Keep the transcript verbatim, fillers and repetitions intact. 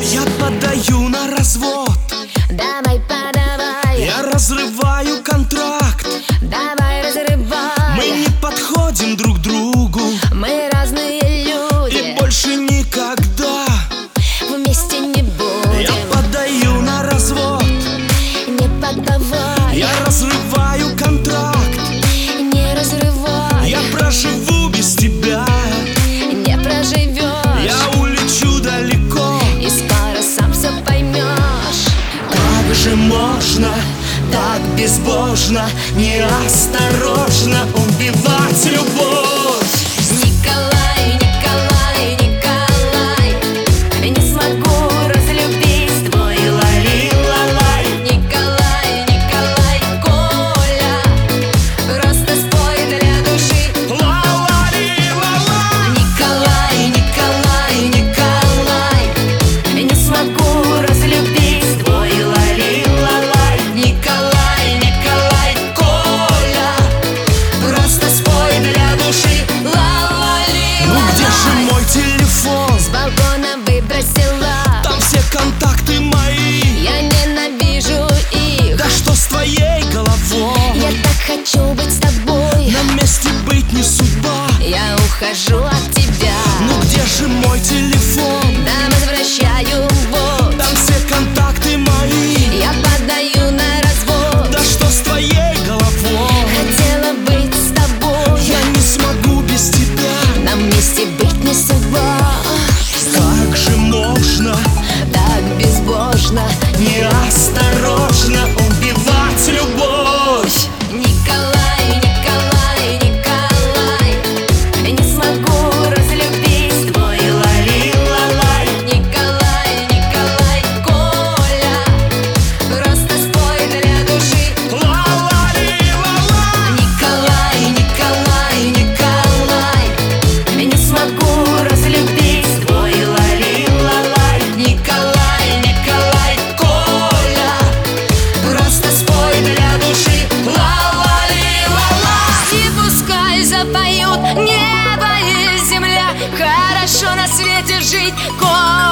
Я подаю на развод. Давай, подавай. Я разрываю контракт. Давай, разрывай. Мы не подходим друг другу. Мы разные люди. И больше никогда вместе не будем. Я подаю на развод. Не подавай. Я разрываю контракт. Не разрывай. Я проживу без тебя. Не проживешь. Я улечу далеко. И скоро сам все поймешь. Как же можно так безбожно, неосторожно убивать любовь? Николай, Николай, Николай, не смогу разлюбить твой лали-лалай. Николай, Николай, Коля, просто спой для души. Ла-ла-ли-ла-ла. Николай, Николай, Николай, не смогу разлюбить твой лали-лалай. Николай, Николай, Коля, просто спой для души. Ну где же мой телефон? С балкона выбросила. Там все контакты мои. Я ненавижу их. Да что с твоей головой? Я так хочу быть с тобой. На месте быть не судьба. Я ухожу от тебя. Ну где же мой телефон? Да, возвращаю вот. Там все контакты мои. Я подаю на развод. Да что с твоей головой? Хотела быть с тобой. Я не смогу без тебя. Нам вместе быть не судьба. Как же можно Так безбожно, неосторожно убивать любовь? Николай, Николай, Николай, не смогу разлюбить твой лали-лалай. Николай, Николай, Коля, просто спой для души. Ла-ла-ли-ла-ла. Николай, Николай, Николай, не смогу разлюбить твой лали-лалай. Николай, Николай, Коля, просто спой для души. Ла-ла-ли-ла-ла. И пускай запоют небо и земля. Хорошо на свете жить, Коля.